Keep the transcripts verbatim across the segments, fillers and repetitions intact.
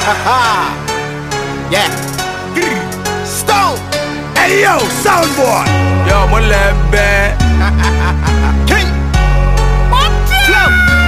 Yeah. Stone. Hey yo, soundboy. Yo, mon lebe. King. Flow.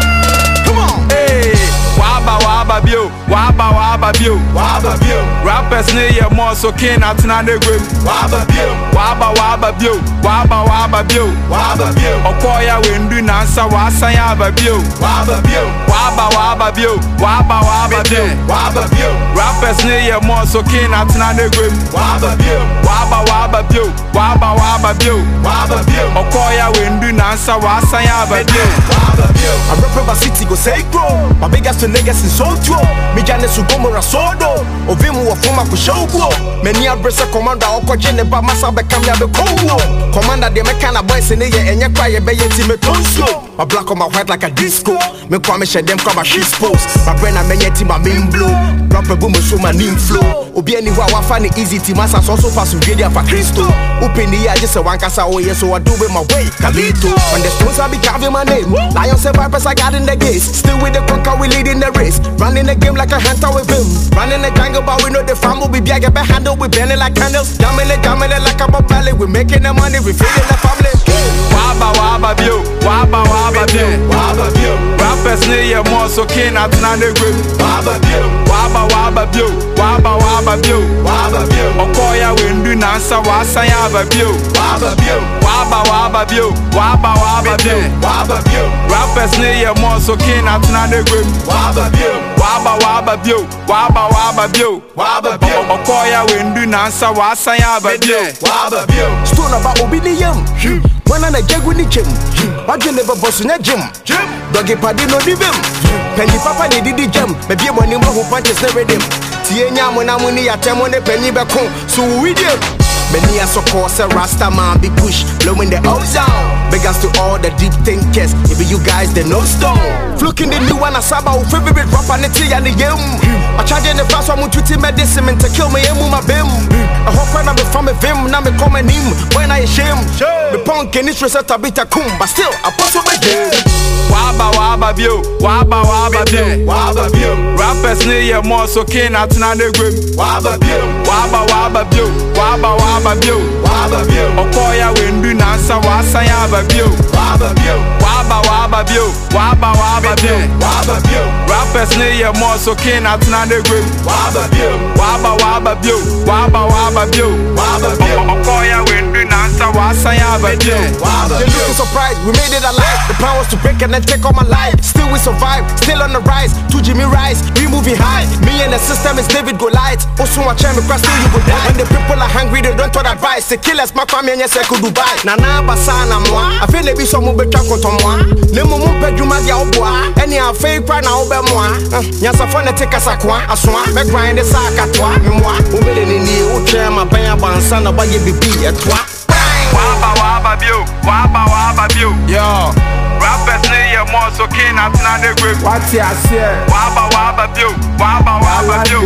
Come on. Hey. Waba waba bio. Waba waba bio. Waba bio. Rappers ne ye more so king atina de gwem. Waba bio. Waba waba bio. Waba waba bio. Waba bio. Okoya wendu na ansa wasan ya ba bio. Waba bio. Waba waba bio. Waba waba bio. Waba bio. Rappers ne ye more so king atina de gwem. Waba bio. Waba waba bio. Waba waba bio. Waba bio. Okoya wendu na ansa wasan ya ba bio. Waba bio. I represent city go say grow. My biggest to niggas in so true. Me jane su gomora sodo. Ovimu wa fuma ku show go. Many abresa commander oko jene ba masa be kam ya be kongo. Commander de mekana boys in ye enye kwa ye be ye ti me tonso. My black on my white like a disco. Me kwa me share them kwa my shit post. My brain a menye ti my main blow. Drop a boom so my name flow. Obi any wa wa find it easy ti masa so so pass video for Cristo. Open the eye just a one kasa oh yeah so I do it my way. Kalito. When the stones I be carving my name. Lion say vipers I got in the gates. Still with the conquer we leading the race. Running the game like a hunter with him. Running the jungle but we know the farm will be big and handle we burning like candles. Jamming it, jamming it like a valley. We making the money, we feeding the family. Waba waba bio. Waba waba bio. Waba bio. Rappers ne ye more so king atina de gwem. Waba bio. Waba waba bio. Waba waba bio. Waba bio. Okoya wendu na ansa wasan ya ba bio. Waba bio. Waba waba bio. Waba waba bio. Waba bio. Rappers ne ye more so king atina de gwem. Waba bio. Waba waba bio. Waba waba bio. Waba bio. Okoya wendu na ansa wasan ya ba bio. Waba bio. Stone about obedience. When I get with the gym, I can never boss in a gym. Doggy paddy no divim. Penny papa they did the gym. Maybe one name who punches the rhythm. Tienya when I'm winning at ten on the penny back home. So we did. Many are so course a Rasta man be push, blowing the ozone. Beggars to all the deep thinkers. If you guys they no stone. Fluking the new one a saba who favorite rapper and the and the yum. I charge the first one to team medicine to kill me and my bim. I hope when I'm from a vim, now me come and him when I shame. The punk and it's reset a bit a kum, but still I pass my game. Waba waba bio. Waba waba bio. Waba bio. Rappers ne ye more so king atina de gwem. Waba bio. Waba waba bio. Waba waba bio. Waba bio. Okoya wendu na ansa wasan ya ba bio. Waba bio. Waba waba bio. Waba waba bio. Waba bio. Rappers ne ye more so king atina de gwem. Waba bio. Waba waba bio. Waba waba bio. Waba bio. Okoya wendu na ansa wasan ya ba bio. Waba bio. You're looking surprised, we made it alive. The plan was to break and then take all my life. Still we survive, still on the rise. To Jimmy Rise, we moving high. Me and the system is David Goliath. Also watch me crash till you go die. When the people are hungry, they don't want advice. The killers my family and yes I could Dubai. Nana basana moi. I feel they be some more better contre moi. Ne momo pedjuma dia oboa. Any a fake cry na obe moi. Nyasa fone take asakwa. Aswa me grind the sack atwa. Me moi. Umele ni ni uche ma banya bansa na baye bibi atwa. Waba waba bio. Waba waba bio. Yo. Rappers ne ye more so king atina de gwem. What you say? Waba waba bio. Waba waba bio.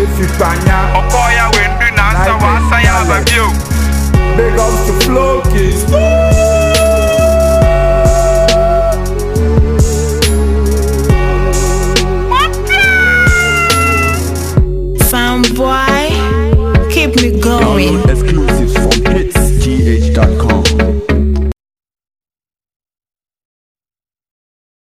Okoya wendu na ansa wasan ya ba bio. Big ups to Flow Kids.